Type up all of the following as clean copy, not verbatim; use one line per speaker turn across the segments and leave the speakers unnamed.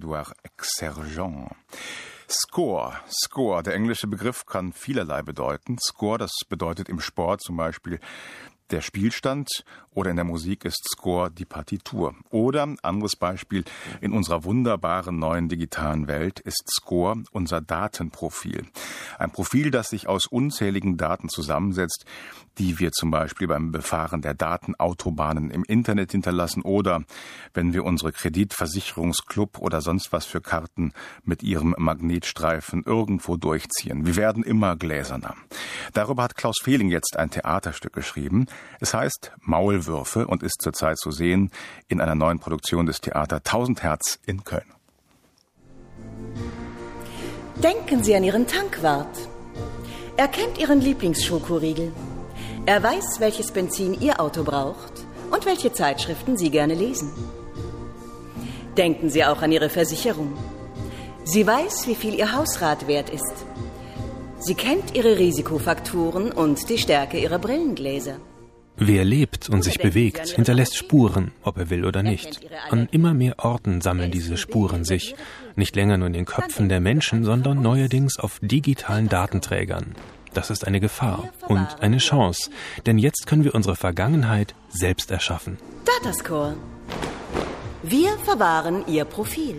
Edouard Exergent. Score. Der englische Begriff kann vielerlei bedeuten. Score, das bedeutet im Sport zum Beispiel der Spielstand, oder in der Musik ist Score die Partitur. Oder, anderes Beispiel, in unserer wunderbaren neuen digitalen Welt ist Score unser Datenprofil. Ein Profil, das sich aus unzähligen Daten zusammensetzt, die wir zum Beispiel beim Befahren der Datenautobahnen im Internet hinterlassen oder wenn wir unsere Kreditversicherungsclub oder sonst was für Karten mit ihrem Magnetstreifen irgendwo durchziehen. Wir werden immer gläserner. Darüber hat Klaus Fehling jetzt ein Theaterstück geschrieben. Es heißt Maulwürfe und ist zurzeit zu sehen in einer neuen Produktion des Theater 1000 Hertz in Köln.
Denken Sie an Ihren Tankwart. Er kennt Ihren Lieblingsschokoriegel. Er weiß, welches Benzin Ihr Auto braucht und welche Zeitschriften Sie gerne lesen. Denken Sie auch an Ihre Versicherung. Sie weiß, wie viel Ihr Hausrat wert ist. Sie kennt Ihre Risikofaktoren und die Stärke Ihrer Brillengläser.
Wer lebt und sich bewegt, hinterlässt Spuren, ob er will oder nicht. An immer mehr Orten sammeln diese Spuren sich. Nicht länger nur in den Köpfen der Menschen, sondern neuerdings auf digitalen Datenträgern. Das ist eine Gefahr und eine Chance, denn jetzt können wir unsere Vergangenheit selbst erschaffen.
Datascore. Wir verwahren Ihr Profil.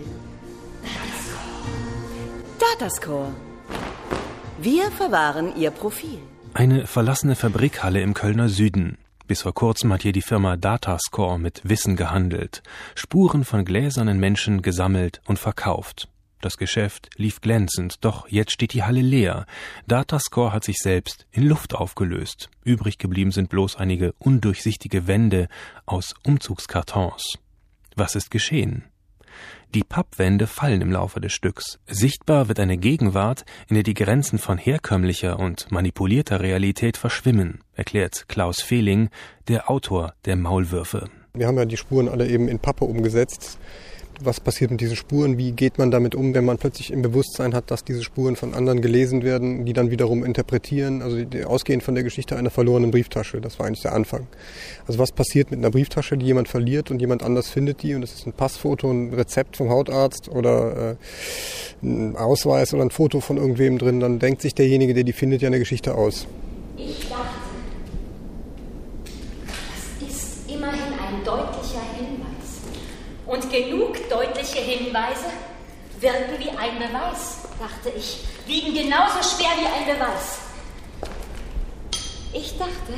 Datascore. Wir verwahren Ihr Profil.
Eine verlassene Fabrikhalle im Kölner Süden. Bis vor kurzem hat hier die Firma Datascore mit Wissen gehandelt, Spuren von gläsernen Menschen gesammelt und verkauft. Das Geschäft lief glänzend, doch jetzt steht die Halle leer. Datascore hat sich selbst in Luft aufgelöst. Übrig geblieben sind bloß einige undurchsichtige Wände aus Umzugskartons. Was ist geschehen? Die Pappwände fallen im Laufe des Stücks. Sichtbar wird eine Gegenwart, in der die Grenzen von herkömmlicher und manipulierter Realität verschwimmen, erklärt Klaus Fehling, der Autor der Maulwürfe.
Wir haben ja die Spuren alle eben in Pappe umgesetzt. Was passiert mit diesen Spuren? Wie geht man damit um, wenn man plötzlich im Bewusstsein hat, dass diese Spuren von anderen gelesen werden, die dann wiederum interpretieren? Also ausgehend von der Geschichte einer verlorenen Brieftasche. Das war eigentlich der Anfang. Also was passiert mit einer Brieftasche, die jemand verliert und jemand anders findet die? Und das ist ein Passfoto, ein Rezept vom Hautarzt oder ein Ausweis oder ein Foto von irgendwem drin. Dann denkt sich derjenige, der die findet, ja eine Geschichte aus.
Ich dachte, das ist immerhin ein deutlicher Hinweis. Und genug deutliche Hinweise wirken wie ein Beweis, dachte ich, wiegen genauso schwer wie ein Beweis. Ich dachte,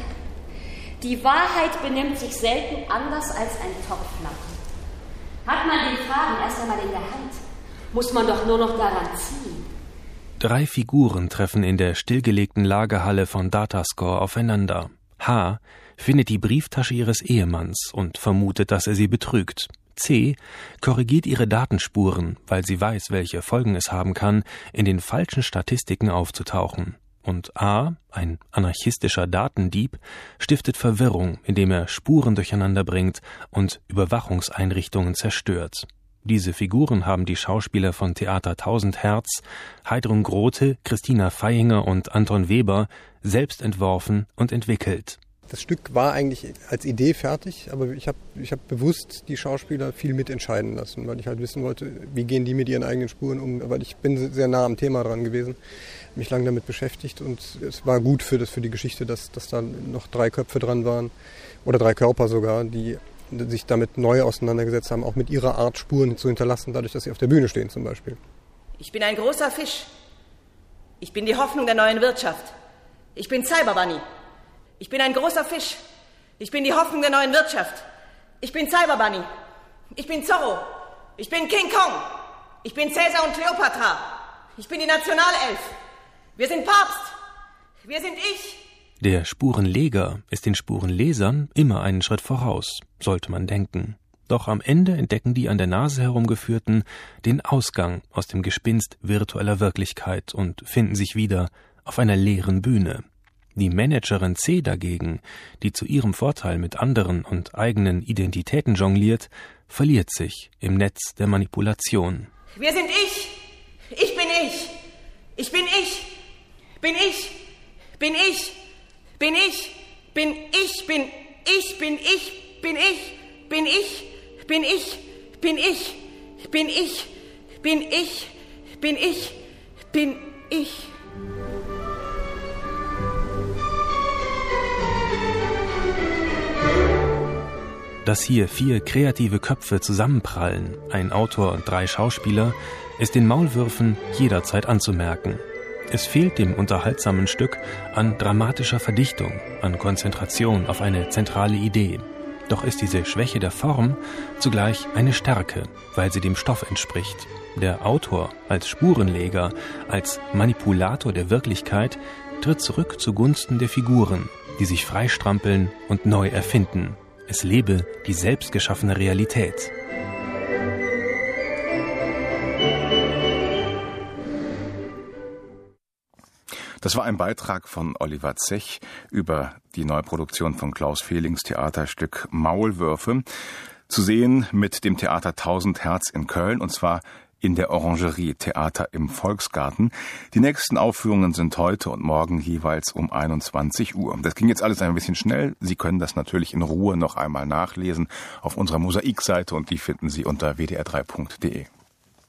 die Wahrheit benimmt sich selten anders als ein Topflappen. Hat man den Faden erst einmal in der Hand, muss man doch nur noch daran ziehen.
3 Figuren treffen in der stillgelegten Lagerhalle von Datascore aufeinander. H. findet die Brieftasche ihres Ehemanns und vermutet, dass er sie betrügt. C. korrigiert ihre Datenspuren, weil sie weiß, welche Folgen es haben kann, in den falschen Statistiken aufzutauchen. Und A., ein anarchistischer Datendieb, stiftet Verwirrung, indem er Spuren durcheinander bringt und Überwachungseinrichtungen zerstört. Diese Figuren haben die Schauspieler von Theater 1000 Hertz, Heidrun Grote, Christina Feihinger und Anton Weber selbst entworfen und entwickelt.
Das Stück war eigentlich als Idee fertig, aber ich hab bewusst die Schauspieler viel mitentscheiden lassen, weil ich halt wissen wollte, wie gehen die mit ihren eigenen Spuren um, weil ich bin sehr nah am Thema dran gewesen, mich lange damit beschäftigt und es war gut für die Geschichte, dass da noch 3 Köpfe dran waren oder 3 Körper sogar, die sich damit neu auseinandergesetzt haben, auch mit ihrer Art Spuren zu hinterlassen, dadurch, dass sie auf der Bühne stehen zum Beispiel.
Ich bin ein großer Fisch. Ich bin die Hoffnung der neuen Wirtschaft. Ich bin Cyber Bunny. Ich bin ein großer Fisch. Ich bin die Hoffnung der neuen Wirtschaft. Ich bin Cyber Bunny. Ich bin Zorro. Ich bin King Kong. Ich bin Cäsar und Kleopatra. Ich bin die Nationalelf. Wir sind Papst. Wir sind ich.
Der Spurenleger ist den Spurenlesern immer einen Schritt voraus, sollte man denken. Doch am Ende entdecken die an der Nase herumgeführten den Ausgang aus dem Gespinst virtueller Wirklichkeit und finden sich wieder auf einer leeren Bühne. Die Managerin C dagegen, die zu ihrem Vorteil mit anderen und eigenen Identitäten jongliert, verliert sich im Netz der Manipulation.
Wir sind ich. Ich bin ich. Ich bin ich. Bin ich. Bin ich. Bin ich. Bin ich. Bin ich. Bin ich. Bin ich. Bin ich. Bin ich. Bin ich. Bin ich. bin ich, bin ich, bin ich.
Dass hier 4 kreative Köpfe zusammenprallen, ein Autor und 3 Schauspieler, ist den Maulwürfen jederzeit anzumerken. Es fehlt dem unterhaltsamen Stück an dramatischer Verdichtung, an Konzentration auf eine zentrale Idee. Doch ist diese Schwäche der Form zugleich eine Stärke, weil sie dem Stoff entspricht. Der Autor als Spurenleger, als Manipulator der Wirklichkeit tritt zurück zugunsten der Figuren, die sich freistrampeln und neu erfinden. Es lebe die selbstgeschaffene Realität.
Das war ein Beitrag von Oliver Zech über die Neuproduktion von Klaus Fehlings Theaterstück Maulwürfe. Zu sehen mit dem Theater 1000 Hertz in Köln, und zwar in der Orangerie Theater im Volksgarten. Die nächsten Aufführungen sind heute und morgen jeweils um 21 Uhr. Das ging jetzt alles ein bisschen schnell. Sie können das natürlich in Ruhe noch einmal nachlesen auf unserer Mosaikseite, und die finden Sie unter wdr3.de.